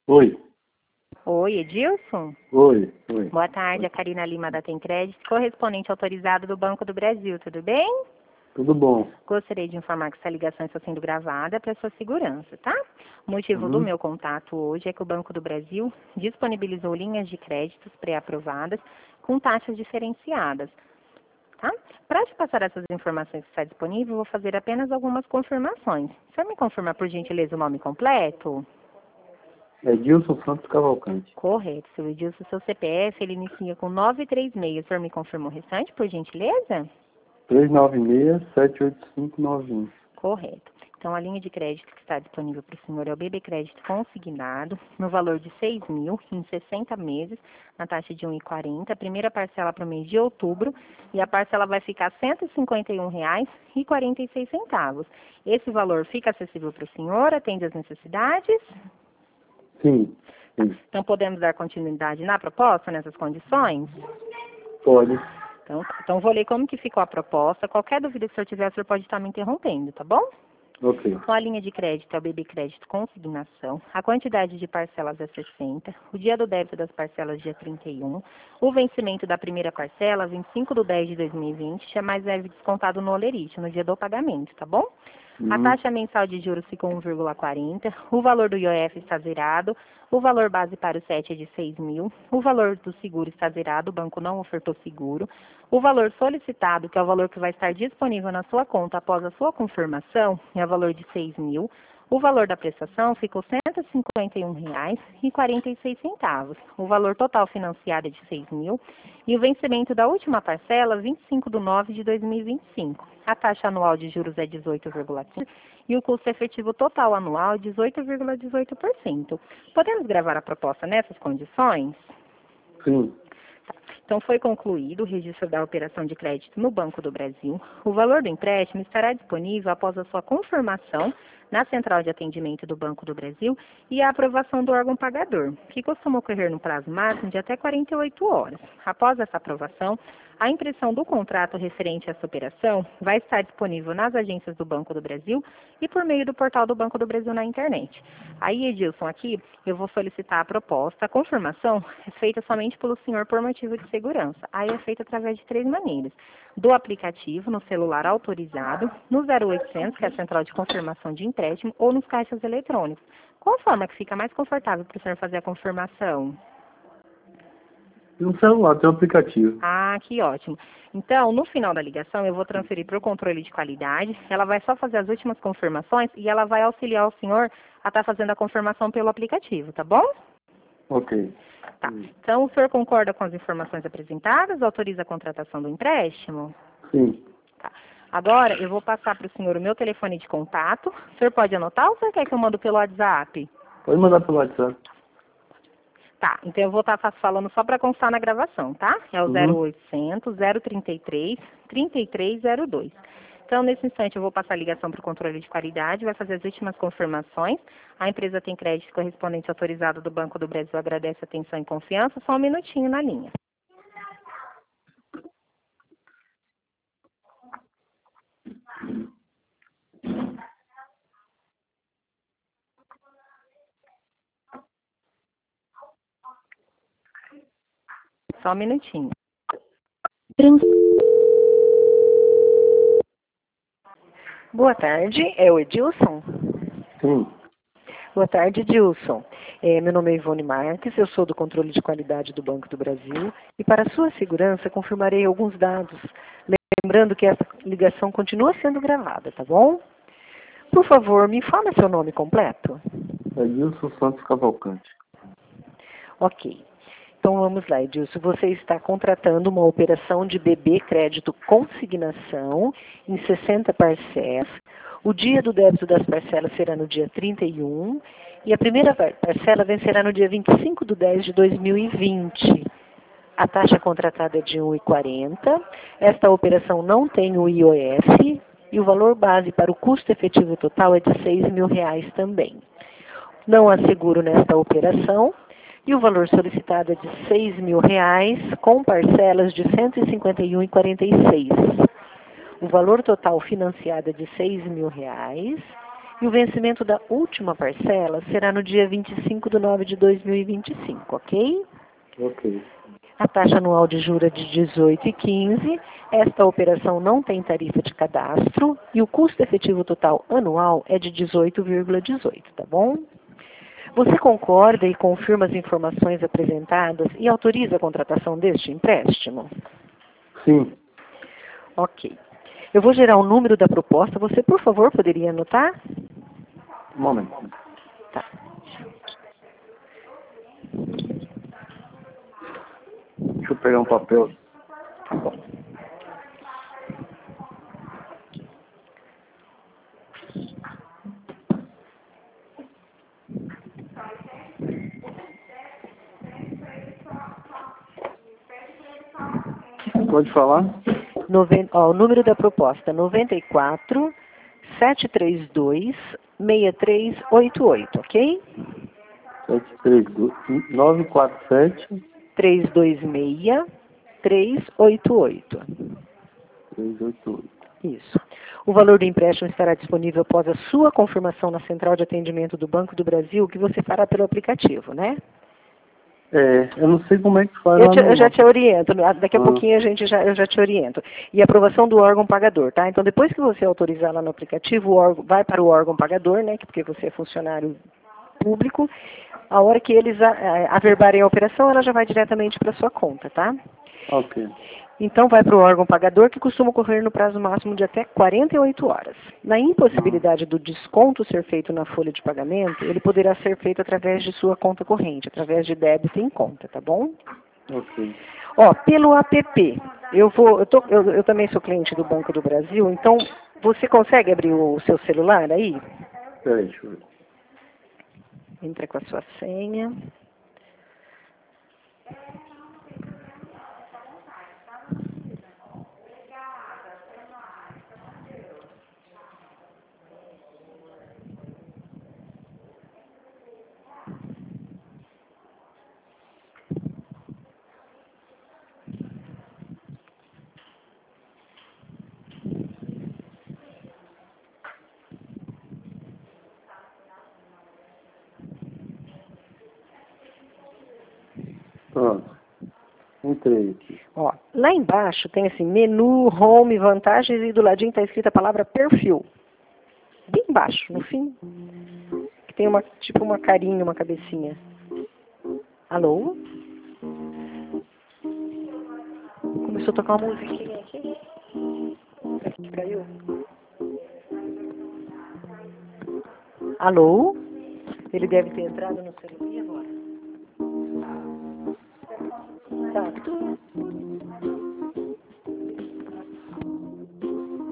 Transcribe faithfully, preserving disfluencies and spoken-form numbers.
Oi, Oi, Edilson? oi, oi. Boa tarde, a Karina Lima da Tem Crédito, correspondente autorizado do Banco do Brasil, tudo bem? Tudo bom? Gostaria de informar que essa ligação está sendo gravada para sua segurança, tá? O motivo do Uhum. meu contato hoje é que o Banco do Brasil disponibilizou linhas de créditos pré-aprovadas com taxas diferenciadas, tá? Para te passar essas informações que está disponível, vou fazer apenas algumas confirmações. Você me confirma, por gentileza, o nome completo? É Dilson Santos Cavalcante. Correto, seu Edilson, seu C P F, ele inicia com nove três seis. O senhor me confirma o restante, por gentileza? três nove seis, sete oito cinco nove um. Correto. Então, a linha de crédito que está disponível para o senhor é o B B Crédito consignado, no valor de seis mil, em sessenta meses, na taxa de um vírgula quarenta. A primeira parcela para o mês de outubro, e a parcela vai ficar cento e cinquenta e um reais e quarenta e seis centavos. Esse valor fica acessível para o senhor, atende às necessidades? Sim, sim. Então, podemos dar continuidade na proposta, nessas condições? Pode. Então, então, vou ler como que ficou a proposta. Qualquer dúvida que o senhor tiver, o senhor pode estar me interrompendo, tá bom? Ok. Então, a linha de crédito é o B B Crédito consignação. A quantidade de parcelas é sessenta. O dia do débito das parcelas, dia trinta e um. O vencimento da primeira parcela, vinte e cinco de dez de dois mil e vinte, é mais leve descontado no olerite, no dia do pagamento, tá bom? A Uhum. taxa mensal de juros ficou um vírgula quarenta, o valor do I O F está zerado, o valor base para o S E T é de seis mil, o valor do seguro está zerado, o banco não ofertou seguro, o valor solicitado, que é o valor que vai estar disponível na sua conta após a sua confirmação, é o valor de seis mil, o valor da prestação ficou cento e cinquenta e um reais e quarenta e seis centavos. O valor total financiado é de seis mil e o vencimento da última parcela, vinte e cinco de nove de dois mil e vinte e cinco. A taxa anual de juros é dezoito vírgula quinze e o custo efetivo total anual é dezoito vírgula dezoito por cento. Podemos gravar a proposta nessas condições? Sim. Então, foi concluído o registro da operação de crédito no Banco do Brasil. O valor do empréstimo estará disponível após a sua confirmação na Central de Atendimento do Banco do Brasil e a aprovação do órgão pagador, que costuma ocorrer no prazo máximo de até quarenta e oito horas. Após essa aprovação, a impressão do contrato referente a essa operação vai estar disponível nas agências do Banco do Brasil e por meio do portal do Banco do Brasil na internet. Aí, Edilson, aqui eu vou solicitar a proposta. A confirmação é feita somente pelo senhor por motivo de segurança. Aí é feita através de três maneiras. Do aplicativo, no celular autorizado, no zero oitocentos, que é a central de confirmação de empréstimo, ou nos caixas eletrônicos. Qual forma que fica mais confortável para o senhor fazer a confirmação? No celular tem um aplicativo. Ah, que ótimo. Então, no final da ligação, eu vou transferir para o controle de qualidade. Ela vai só fazer as últimas confirmações e ela vai auxiliar o senhor a estar fazendo a confirmação pelo aplicativo, tá bom? Ok. Tá. Então, o senhor concorda com as informações apresentadas? Autoriza a contratação do empréstimo? Sim. Tá. Agora, eu vou passar para o senhor o meu telefone de contato. O senhor pode anotar ou o senhor quer que eu mando pelo WhatsApp? Pode mandar pelo WhatsApp. Tá, então eu vou estar falando só para constar na gravação, tá? É o Uhum. zero oitocentos, zero trinta e três, trinta e três zero dois. Então, nesse instante, eu vou passar a ligação para o controle de qualidade, vai fazer as últimas confirmações. A empresa Tem Crédito correspondente autorizado do Banco do Brasil, agradece a atenção e confiança. Só um minutinho na linha. Só um minutinho. Boa tarde, é o Edilson? Sim. Boa tarde, Edilson. É, meu nome é Ivone Marques, eu sou do controle de qualidade do Banco do Brasil e para sua segurança confirmarei alguns dados, lembrando que essa ligação continua sendo gravada, tá bom? Por favor, me fala seu nome completo. É Dilson Santos Cavalcante. Ok. Então vamos lá, Edilson. Você está contratando uma operação de B B Crédito consignação em sessenta parcelas. O dia do débito das parcelas será no dia trinta e um e a primeira parcela vencerá no dia vinte e cinco de dez de dois mil e vinte. A taxa contratada é de um vírgula quarenta. Esta operação não tem o I O F e o valor base para o custo efetivo total é de seis mil reais também. Não há seguro nesta operação. E o valor solicitado é de seis mil reais, com parcelas de cento e cinquenta e um reais e quarenta e seis centavos. O valor total financiado é de seis mil reais E o vencimento da última parcela será no dia vinte e cinco de nove de dois mil e vinte e cinco, ok? Ok. A taxa anual de juros é de dezoito vírgula quinze. Esta operação não tem tarifa de cadastro e o custo efetivo total anual é de dezoito vírgula dezoito, tá bom? Você concorda e confirma as informações apresentadas e autoriza a contratação deste empréstimo? Sim. Ok. Eu vou gerar o número da proposta. Você, por favor, poderia anotar? Um momento. Tá. Deixa eu pegar um papel. Tá bom. Pode falar? Noven... Ó, o número da proposta, noventa e quatro, sete três dois, seis três oito oito, ok? sete três dois, nove quatro sete, três dois seis, três oito oito. três oito oito. Isso. O valor do empréstimo estará disponível após a sua confirmação na central de atendimento do Banco do Brasil, que você fará pelo aplicativo, né? É, eu não sei como é que faz Eu, lá te, no... eu já te oriento, daqui a Ah. pouquinho a gente já, eu já te oriento. E aprovação do órgão pagador, tá? Então, depois que você autorizar lá no aplicativo, o órgão, vai para o órgão pagador, né? Porque você é funcionário público. A hora que eles a, a, averbarem a operação, ela já vai diretamente para a sua conta, tá? Ok. Então, vai para o órgão pagador, que costuma ocorrer no prazo máximo de até quarenta e oito horas. Na impossibilidade do desconto ser feito na folha de pagamento, ele poderá ser feito através de sua conta corrente, através de débito em conta, tá bom? Ok. Ó, pelo app, eu, vou, eu, tô, eu, eu também sou cliente do Banco do Brasil, então você consegue abrir o seu celular aí? Peraí, deixa eu ver. Entra com a sua senha. Pronto. Entrei aqui. Ó, lá embaixo tem assim, menu, home, vantagens e do ladinho está escrita a palavra perfil. Bem embaixo, no fim, que tem uma, tipo uma carinha, uma cabecinha. Alô? Começou a tocar uma musiquinha aqui. Será que caiu? Alô? Ele deve ter entrado no celular. E agora? Tá, tudo.